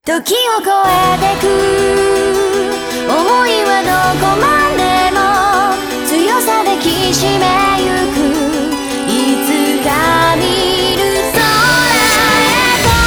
時を超えてく想いはどこまでも強さできしめゆくいつか見る空へと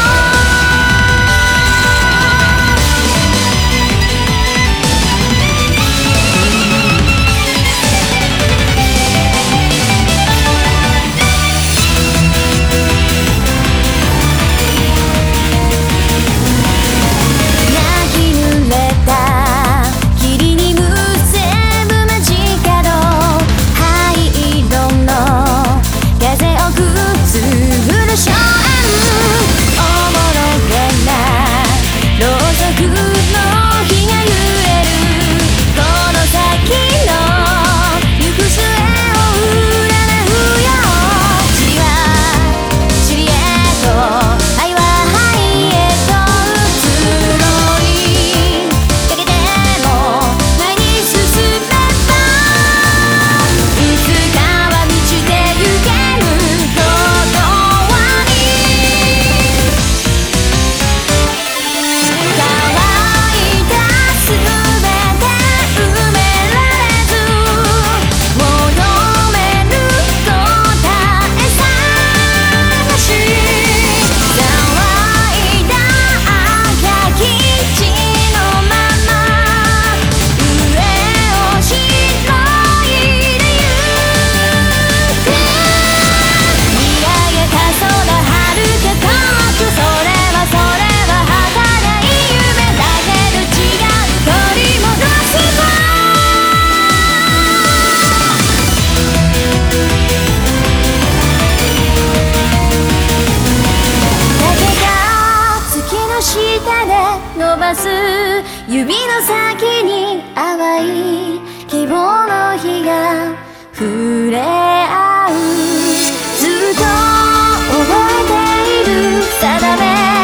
泣き濡れた霧にむせぶ街角灰色の風をくすぐる硝煙おもろげなろうそくの火が揺れるこの先の行く末を占うよ血は塵へと愛は灰へと移ろいかけても前に進めばいつかは満ちてゆけることはに乾いたすべて埋められず求める答え探し乾いた赤き血のまま上を白いでゆく見上げた空遥か遠くそれは儚い夢だけど違う取り戻すわだけが月の下で伸ばす指の先に淡い希望の火が触れ合うずっと覚えている定め